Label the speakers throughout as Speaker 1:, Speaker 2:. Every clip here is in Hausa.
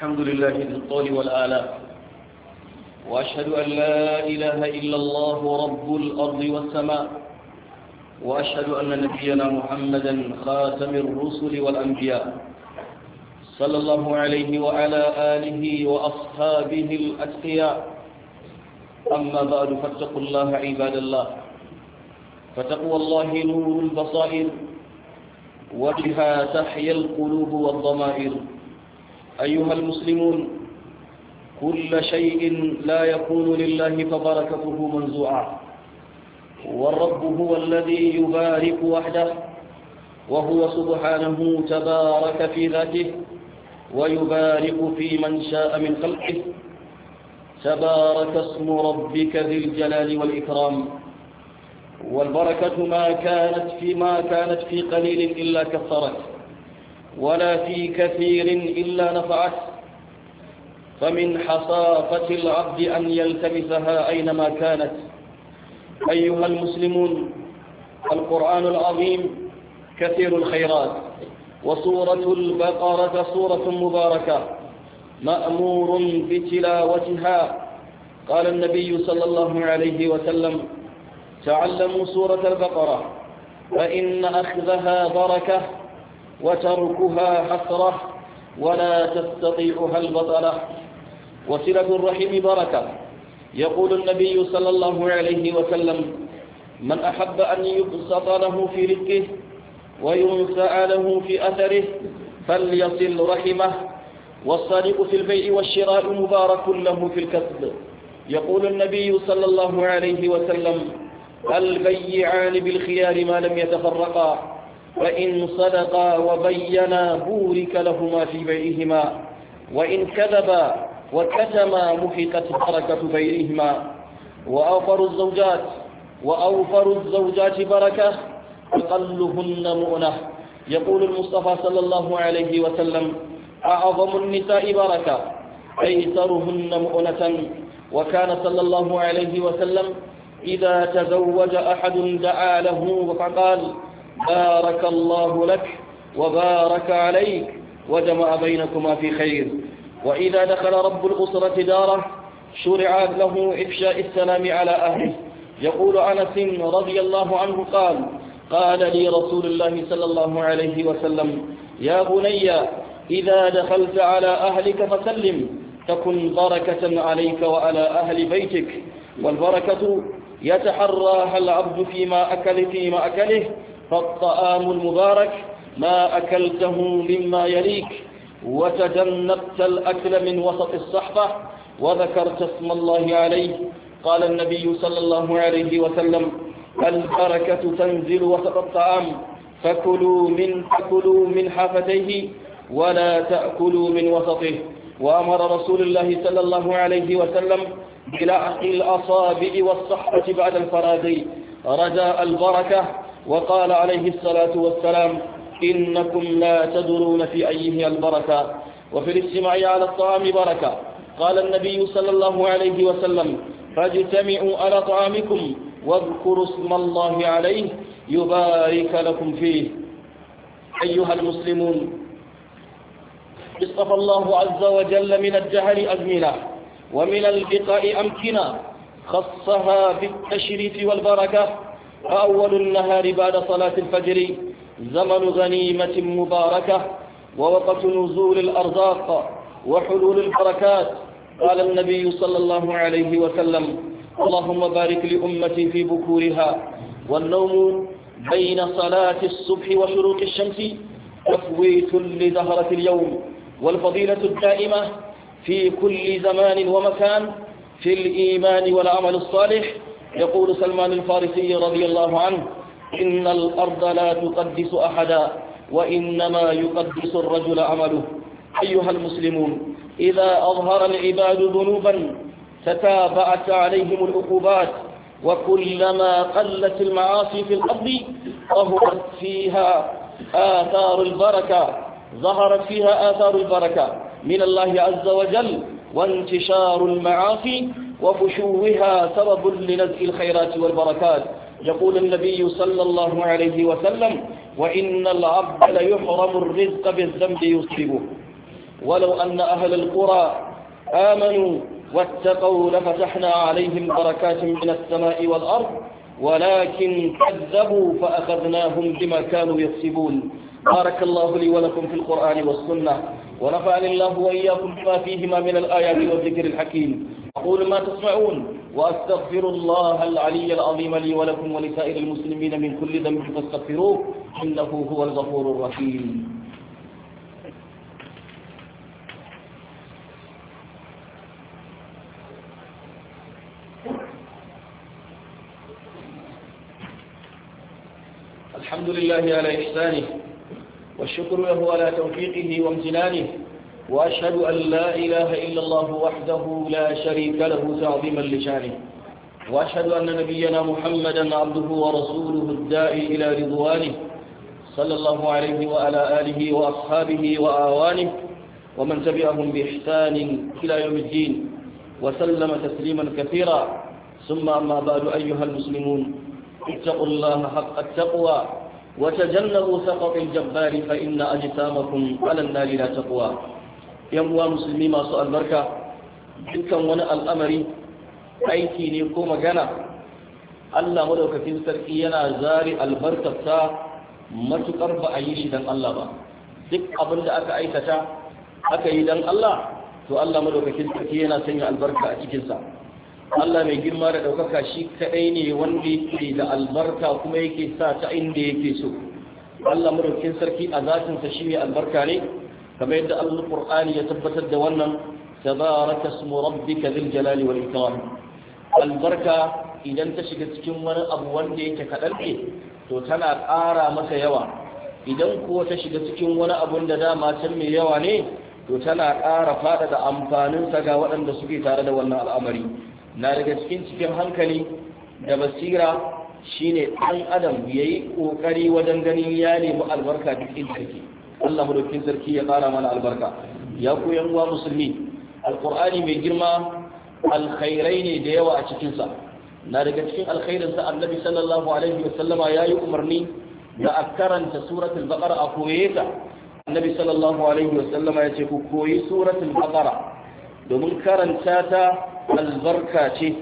Speaker 1: الحمد لله ذي الطول والآلاء، وأشهد أن لا إله إلا الله رب الأرض والسماء، وأشهد أن نبينا محمدا خاتم الرسل والأنبياء صلى الله عليه وعلى آله وأصحابه الأتقياء. أما بعد، فاتقوا الله عباد الله، فتقوى الله نور البصائر، وبها تحيا القلوب والضمائر. أيها المسلمون، كل شيء لا يكون لله فبركته منزوعة، والرب هو الذي يبارك وحده، وهو سبحانه تبارك في ذاته ويبارك في من شاء من خلقه. تبارك اسم ربك ذي الجلال والإكرام. والبركة ما كانت في قليل إلا كثرت، ولا في كثير إلا نفعت، فمن حصافة العبد أن يلتمسها أينما كانت. أيها المسلمون، القرآن العظيم كثير الخيرات، وسورة البقرة سورة مباركة مأمور بتلاوتها. قال النبي صلى الله عليه وسلم: تعلموا سورة البقرة فإن أخذها بركة وتركها حسرة ولا تستطيعها البطلة. وصلة الرحم بركة. يقول النبي صلى الله عليه وسلم: من أحب أن يبسط له في رزقه وينسأ له في أثره فليصل رحمه. والصادق في البيع والشراء مبارك له في الكسب. يقول النبي صلى الله عليه وسلم: البيعان بالخيار ما لم يتفرقا، فإن صدقا وبينا بورك لهما في بيعهما، وإن كذبا وكتما محقت بركة بيعهما. وأوفر الزوجات بركة أقلهن مؤنة. يقول المصطفى صلى الله عليه وسلم: أعظم النساء بركة أيسرهن مؤنة. وكان صلى الله عليه وسلم إذا تزوج أحد دعا له فقال: بارك الله لك وبارك عليك وجمع بينكما في خير. وإذا دخل رب الأسرة داره شرع له إفشاء السلام على أهله. يقول أنس رضي الله عنه قال لي رسول الله صلى الله عليه وسلم: يا بني، إذا دخلت على أهلك فسلم تكن بركة عليك وعلى أهل بيتك. والبركة يتحراها العبد فيما أكله، فالطعام المبارك ما أكلته مما يليك، وتجنبت الأكل من وسط الصحفة، وذكرت اسم الله عليه. قال النبي صلى الله عليه وسلم: البركة تنزل وسط الطعام، فكلوا من حفتيه ولا تأكلوا من وسطه. وأمر رسول الله صلى الله عليه وسلم بلعق الأصابع والصحبة بعد الفراغ رجاء البركة. وقال عليه الصلاة والسلام: إنكم لا تدرون في أيه البركة. وفي الاجتماع على الطعام بركة. قال النبي صلى الله عليه وسلم: فاجتمعوا على طعامكم واذكروا اسم الله عليه يبارك لكم فيه. أيها المسلمون، اصطفى الله عز وجل من الجهل أزمنة ومن البقاء أمكنة خصها بالتشريف والبركة. فأول النهار بعد صلاة الفجر زمن غنيمة مباركة، ووقت نزول الأرزاق وحلول البركات. قال النبي صلى الله عليه وسلم: اللهم بارك لأمتي في بكورها. والنوم بين صلاة الصبح وشروق الشمس تفويت لزهرة اليوم. والفضيلة الدائمة في كل زمان ومكان في الإيمان والعمل الصالح. يقول سلمان الفارسي رضي الله عنه: إن الأرض لا تقدس أحدا، وإنما يقدس الرجل عمله. أيها المسلمون، إذا أظهر العباد ذنوبا تتابعت عليهم العقوبات، وكلما قلت المعاصي في الأرض ظهرت فيها آثار البركة من الله عز وجل، وانتشار المعاصي وفشوها سبب لنزع الخيرات والبركات. يقول النبي صلى الله عليه وسلم: وإن العبد ليحرم الرزق بالذنب يصيبه. ولو أن أهل القرى آمنوا واتقوا لفتحنا عليهم بركات من السماء والأرض ولكن كذبوا فأخذناهم بما كانوا يكسبون. بارك الله لي ولكم في القرآن والسنة، ونفعني الله وإياكم بما فيهما من الآيات والذكر الحكيم. أقول ما تسمعون وأستغفر الله العلي العظيم لي ولكم ولسائر المسلمين من كل ذنب فاستغفروه إنه هو الغفور الرحيم. الحمد لله على إحسانه والشكر له على توفيقه وامتنانه، وأشهد أن لا إله إلا الله وحده لا شريك له تعظيما لشانه، وأشهد أن نبينا محمدا عبده ورسوله الداعي إلى رضوانه صلى الله عليه وعلى آله وأصحابه وآوانه ومن تبعهم بإحسان إلى يوم الدين وسلم تسليما كثيرا. ثم أما بعد أيها المسلمون، اتقوا الله حق التقوى وتجنبوا سخط الجبار فإن أجسامكم على النار لا تقوى. يموى مسلمي ما سؤال بركة dukkan wani al'amari aiki ne ko magana Allah madaukakin sarki yana zari albarkarsa matukar ba a yi shi dan Allah ba. Duk abin da aka aikata aka yi dan Allah, to Allah madaukakin sarki yana sanya albarka a cikinsa. Allah mai girma da ɗaukaka shi kaɗai ne wanda yake da albarka kuma yake sa ta inda yake so. Allah madaukakin sarki a zatinsa shi mai albarka ne, kamar yadda Al-Qur'ani ya tabbatar da wannan, tabaraka ismu rabbika dhil jalali wal ikram. Albarka idan ta shiga cikin wani abu wanda yake kaɗan ne, to tana ƙara masa yawa. Idan kuwa ta shiga cikin wani abu da dama can mai yawa ne, to tana ƙara faɗaɗa amfaninsa ga waɗanda suke tare da wannan al'amari. Na daga cikin hankali da basira shine ɗan adam yayi kokari wajen ganin ya nemi albarka duk inda yake. Allah madaukakin sarki ya ƙara mana albarka. Ya ku yan uwa musulmi, alqur'ani mai girma alkhairai ne da yawa a cikin sa. Na daga cikin alkhairin sa annabi sallallahu alaihi wasallama yayi umarni da a karanta suratul baqara a koye ta. Annabi sallallahu alaihi wasallama ya ce ku koyi suratul baqara domin karanta ta albarka ce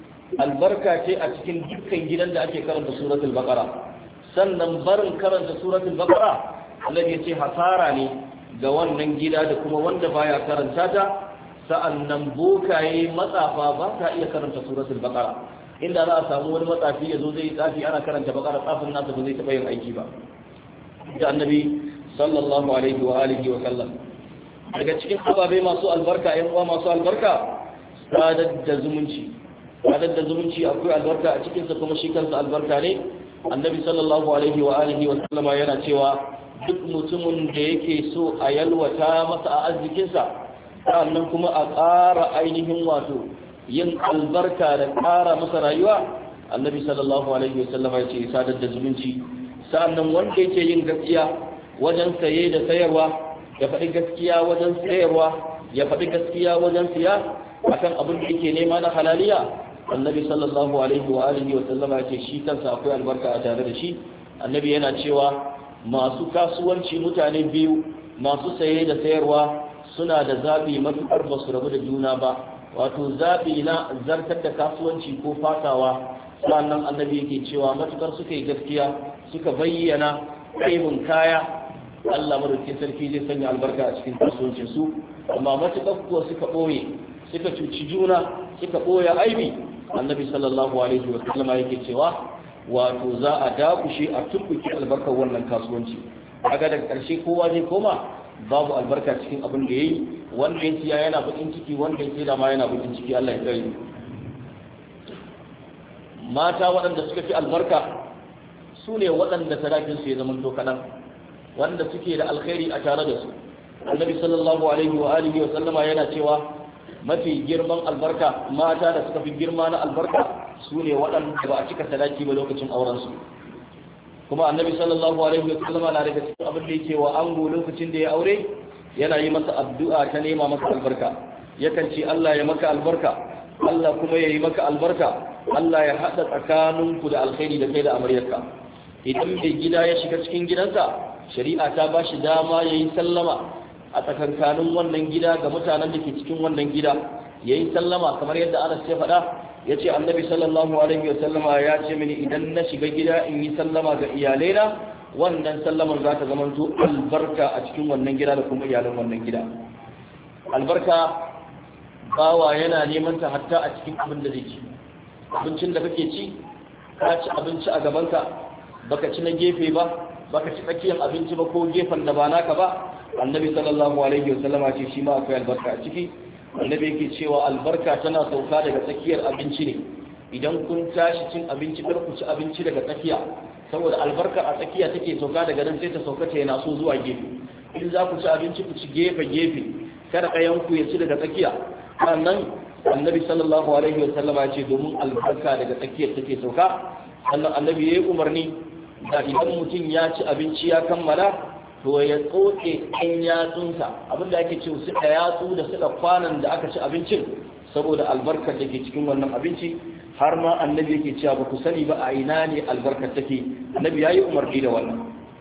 Speaker 1: a cikin dukkan gidan da ake karanta suratul baqara. Sannan barin karanta suratul baqara Allah ya ce hasara ne ga wannan gida da kuma wanda baya karanta ta. Sa'annan bokaye matsafa ba ta iya karanta suratul baqara. Inda za a samu wani matsafi ya zo zai tsafi ana karanta baqara, tsafin nasa ba zai taɓa yin aiki ba. Da annabi sallallahu alaihi wa alihi wa sallam, daga cikin ababai masu albarka, yan uwa masu albarka, sadar da zumunci akwai albarka a cikinsa, kuma shi kansa albarka ne. Annabi sallallahu alaihi wa alihi wa sallama yana cewa duk mutumin da yake so a yalwata masa a arzikinsa, sannan kuma a ƙara ainihin wato yin albarka da ƙara masa rayuwa, Annabi sallallahu alaihi wa sallama ya ce sadar da zumunci. Sannan wanda yake yin gaskiya wajen saye da sayarwa, ya faɗi gaskiya wajen sayarwa, ya faɗi gaskiya wajen siya akan abin da yake nema na halaliya, Annabi sallallahu alaihi wa alihi wa sallama ce shi kansa akwai albarka a tare da shi. Annabi yana cewa masu kasuwanci mutane biyu, masu saye da sayarwa, suna da zabi matukar ba su rabu da juna ba, wato zabi na zartar da kasuwanci ko fatawa. Sannan Annabi yake cewa matukar suka yi gaskiya, suka bayyana aibin kaya, Allah madaukakin sarki zai sanya albarka a cikin kasuwancin su. Amma matukar kuwa suka ɓoye, suka cuci juna, suka ɓoye aibi, Annabi sallallahu alaihi wa sallama yake cewa wato za a dakushe a tumbuki albarkar wannan kasuwanci. Kaga daga ƙarshe kowa zai koma babu albarka cikin abin da yayi. Wanda ya siya yana bakin ciki, wanda ya sayar ma yana bakin ciki. Allah ya tsare. Mata waɗanda suka fi albarka su ne waɗanda sadakin su ya zama to kaɗan, wanda suke da alkhairi a tare da su. Annabi sallallahu alaihi wa alihi wa sallama yana cewa mafi girman albarka, mata da suka fi girma na albarka su ne waɗanda ba a cika sadaki ba lokacin aurensu. Kuma Annabi sallallahu alaihi wa sallama na daga cikin abin da yake wa ango lokacin da ya aure, yana yi masa addu'a ta nema masa albarka. Yakan ce Allah ya maka albarka, Allah kuma ya yi maka albarka, Allah ya haɗa tsakaninku da alkhairi da kai da amaryarka. Idan mai gida ya shiga cikin gidansa, shari'a ta ba shi dama ya yi sallama, a tsakankanin wannan gida ga mutanen da ke cikin wannan gida yayi sallama kamar yadda Anas ya faɗa yace Annabi sallallahu alaihi wasallama ya ce mini idan na shiga gida in yi sallama ga iyalaina wannan sallaman za ta zamanto albarka a cikin wannan gida da kuma iyalan wannan gida. Albarka bawa yana neman ta hatta a cikin abin da zai ci. Abincin da kake ci ka ci abinci a gabanka baka ci na gefe ba, baka ci tsakiyar abinci ba ko gefen da ba naka ba. Annabi sallallahu alaihi wasallama ce shi ma akwai albarka a ciki. Annabi yake cewa albarka tana sauka daga tsakiyar abinci ne. Idan kun tashi cin abinci kar ku ci abinci daga tsakiya, saboda albarka a tsakiya take sauka daga nan sai ta sauka ta yana so zuwa gefe. In za ku ci abinci ku ci gefe gefe, kada ɗayan ku ya ci daga tsakiya. Sannan Annabi sallallahu alaihi wasallama ce domin albarka daga tsakiyar take sauka. Sannan Annabi yayi umarni da idan mutum ya ci abinci ya kammala to ya tsoke ɗan yatsunsa, abinda ake ce su da yatsu da suka kwanan da aka ci abincin, saboda albarkar da ke cikin wannan abinci. Har ma Annabi yake cewa ba ku sani ba a ina ne albarkar take. Annabi yayi umarni da wannan.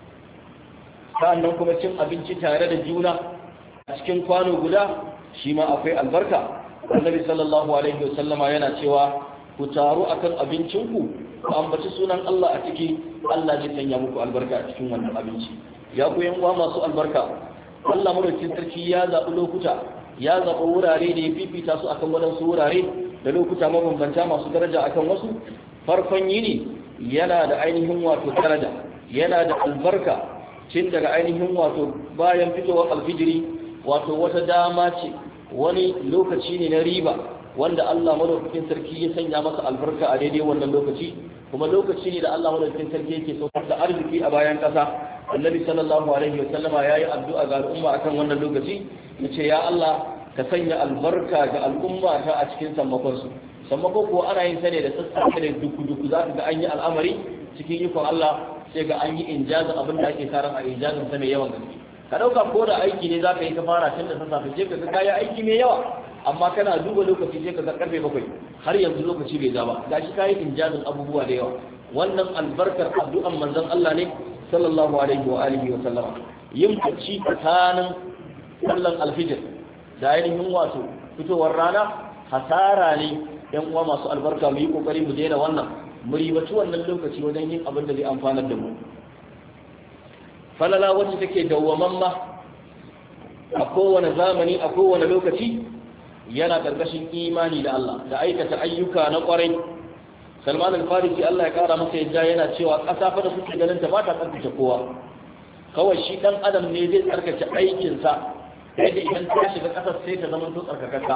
Speaker 1: Sannan kuma cin abinci tare da juna a cikin kwano guda shi ma akwai albarka. Annabi sallallahu alaihi wasallama yana cewa ku taru akan abincinku ku ambaci sunan Allah a ciki, Allah zai sanya muku albarka a cikin wannan abinci. Ya ku yan uwa masu albarka, Allah madaukakin sarki ya zaɓi lokuta, ya zaɓi wurare da ya fifita su akan waɗansu wurare da lokuta mabambanta masu daraja akan wasu. Farkon yini yana da ainihin wato daraja, yana da albarka cin daga ainihin wato bayan fitowar alfijiri, wato wata dama ce, wani lokaci ne na riba wanda Allah madaukakin sarki ya sanya masa albarka a daidai wannan lokaci, kuma lokaci ne da Allah madaukakin sarki yake saukar da arziki a bayan kasa. Annabi sallallahu alaihi wasallama yayi addu'a ga al'umma akan wannan lokaci, yace ya Allah ka sanya albarka ga al'umma ta a cikin sammakon su. Sammako ko ana yin sa ne da sassafe da duku za ka ga an yi al'amari cikin ikon Allah, sai ga an yi injazin abin da ake tarar a injazin sa mai yawan gaske. Ka dauka ko da aiki ne za ka yi ka fara tun da sassafe, sai ka ga kayi aiki mai yawa, amma kana duba lokaci sai ka ga karfe 7 har yanzu lokaci bai ja ba, gashi kayi injazin abubuwa da yawa. Wannan albarkar addu'an manzon Allah ne sallallahu alaihi wa alihi wa sallama. Yin bacci tsakanin sallan alfijir da ainihin wato fitowar rana hasara ne. Yan uwa masu albarka, mu yi kokari mu daina wannan, mu ribaci wannan lokaci wajen yin abin da zai amfanar da mu. Falala wacce take dawwamamma a kowane zamani, a kowane lokaci, yana karkashin imani da Allah da aikata ayyuka na kwarai. Salman al-Farisi Allah ya kara masa yadda yana cewa ƙasa fa da suke ganin ta ba ta tsarkake kowa, kawai shi dan adam ne zai tsarkake aikinsa, yadda idan ta shiga ƙasar sai ta zama to tsarkakakka.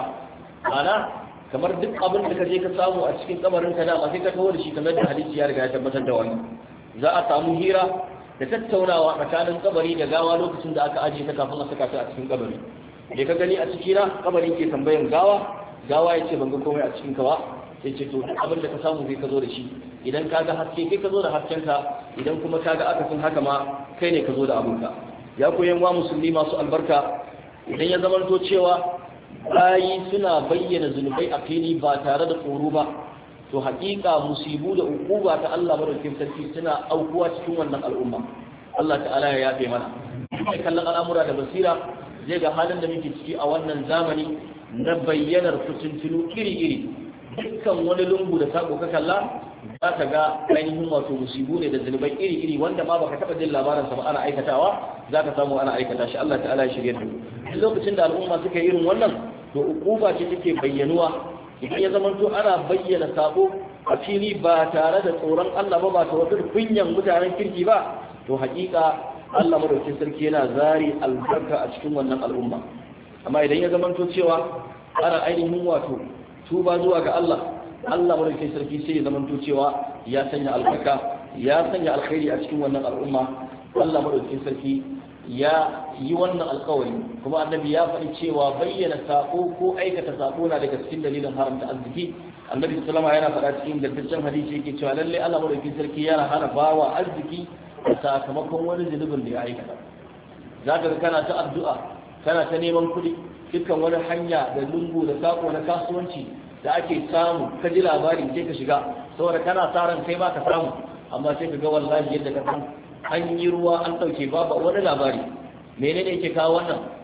Speaker 1: Ana kamar duk abin da ka je ka samu a cikin kabarin ka dama sai ka kawo da shi, kamar da hadisi ya riga ya tabbatar da wannan. Za a samu hira da tattaunawa tsakanin kabari da gawa lokacin da aka ajiye ta kafin a saka ta a cikin kabari. Da ka gani a cikina, kabarin ke tambayan gawa ya ce ban ga komai a cikin ka ba, sai ce to abin da ka samu sai ka zo da shi. Idan ka ga haske kai ka zo da haskenka, idan kuma ka ga akasin haka ma kai ne ka zo da abinka. Ya koyan wa musulmi masu albarka, idan ya zamanto cewa bayi suna bayyana zunubai a fili ba tare da tsoro ba, to haƙiƙa musibu da ukuba ta Allah madaukakin sarki suna aukuwa cikin wannan al'umma. Allah ta'ala ya yafe mana. Kai kallon al'amura da basira zai ga halin da muke ciki a wannan zamani na bayyanar fitintunu iri-iri. Dukkan wani lungu da sako ka kalla za ka ga ainihin wato musibu ne da zunubai iri-iri wanda ma baka taɓa jin labaransa ba ana aikatawa, za ka samu ana aikata shi. Allah ta'ala ya shirye da mu. Lokacin da al'umma suka yi irin wannan, to ukuba ce take bayyanuwa. Idan ya zamanto ana bayyana sabo a fili ba tare da tsoron Allah ba ta wata kunyan mutanen kirki ba, to haƙiƙa Allah madaukakin sarki yana zari albarka a cikin wannan al'umma. Amma idan ya zamanto cewa ana ainihin wato tuba zuwa ga Allah madaukakin sarki sai ya zamanto cewa ya sanya albarka, ya sanya alkhairi a cikin wannan al'umma. Allah madaukakin sarki ya yi wannan alkawari, kuma annabi ya faɗi cewa bayyana sako ko aikata sako na daga cikin dalilin haramta arziki. Annabi sallama yana faɗa cikin gaddaccen hadisi yake cewa lalle Allah madaukakin sarki yana hana bawa arziki da sakamakon wani zunubin da ya aikata. Zaka ga kana ta addu'a, kana ta neman kuɗi, dukkan wani hanya da lungu da sako na kasuwanci da ake samu ka ji labari sai ka shiga, saboda kana sa ran kai ma ka samu, amma sai ka ga wallahi yadda ka san an yi ruwa an ɗauke babu wani labari. Menene yake kawo wannan?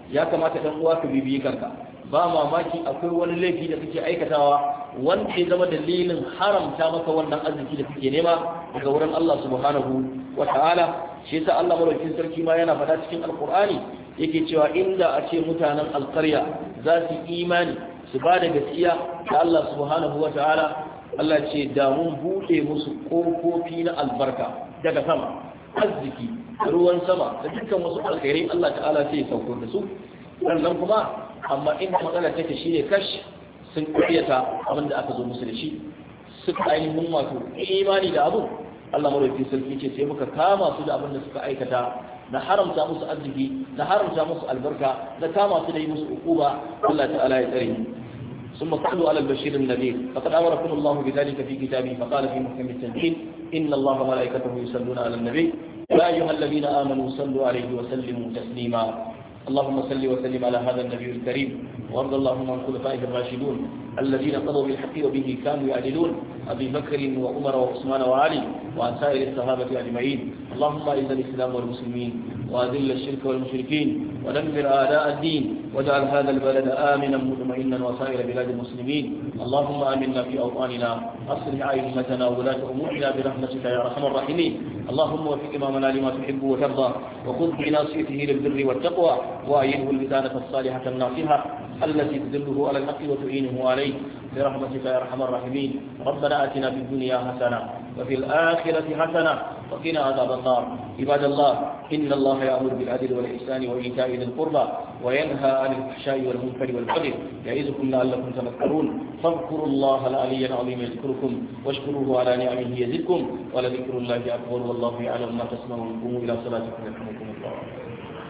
Speaker 1: ya kamata dan uwa ka bibiyi kanka. Ba mamaki akwai wani laifi da kake aikatawa wanda ya zama dalilin haramta maka wannan arziki da kake nema daga wurin Allah subhanahu wata'ala. Shi yasa Allah madaukakin sarki ma yana faɗa cikin alqur'ani yake cewa inda a ce mutanen alqarya za su imani su ba da gaskiya da Allah subhanahu wata'ala, Allah ce da mun buɗe musu ƙofofi na albarka daga sama, arziki, ruwan sama da dukkan wasu alkhairai Allah ta'ala sai ya sauko da su. Sannan kuma amma inda matsala take shine kash sun ƙaryata abin da aka zo musu da shi, suka ainihin wato imani da abu. Allah madaukakin sarki ce sai muka kama su da abin da suka aikata na haramta musu arziki, na haramta musu albarka, na kama su da yi musu ukuba. Allah ta'ala ya tsare. ثم صلوا على البشير النذير فقد أمركم الله بذلك في كتابه فقال في محكم التنزيل إن الله وملائكته يصلون على النبي يا أيها الذين آمنوا صلوا عليه وسلموا تسليما. اللهم صل وسلم على هذا النبي الكريم وارض اللهم عن خلفائه الراشدون الذين قضوا بالحق وبه كانوا يعدلون أبي بكر وعمر وعثمان وعلي وعن سائر الصحابة أجمعين. اللهم أعز الإسلام والمسلمين وأذل الشرك والمشركين ودمر أعداء الدين واجعل هذا البلد آمنا مطمئنا وسائر بلاد المسلمين. اللهم آمنا في أوطاننا أصلح أئمتنا وولاة أمورنا برحمتك يا أرحم الراحمين. اللهم وفق إمامنا لما تحب وترضى وخذ بناصيته للبر والتقوى وأيده اللسانة الصالحة الناصحة التي تدله على الحق وتعينه عليه برحمتك يا أرحم الراحمين. ربنا آتنا في الدنيا حسنة وفي الآخرة حسنة وقنا عذاب النار. عباد الله إن الله يأمر بالعدل والإحسان وإيتاء ذي القربى وينهى عن الفحشاء والمنكر والبغي يعظكم لعلكم تذكرون. فاذكروا الله العلي العظيم يذكركم واشكروه على نعمه يزدكم ولذكر الله أكبر والله يعلم ما تصنعون. قوموا إلى صلاتكم يرحمكم الله.